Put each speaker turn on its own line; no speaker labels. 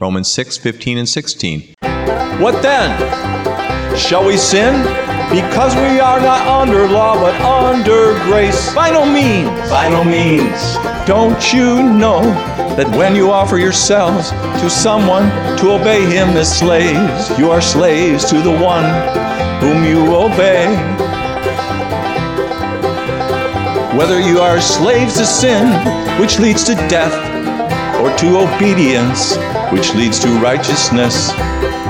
Romans 6:15 and 16. What then? Shall we sin? Because we are not under law, but under grace. By no means.
By no means.
Don't you know that when you offer yourselves to someone to obey him as slaves, you are slaves to the one whom you obey? Whether you are slaves to sin, which leads to death, or to obedience, which leads to righteousness,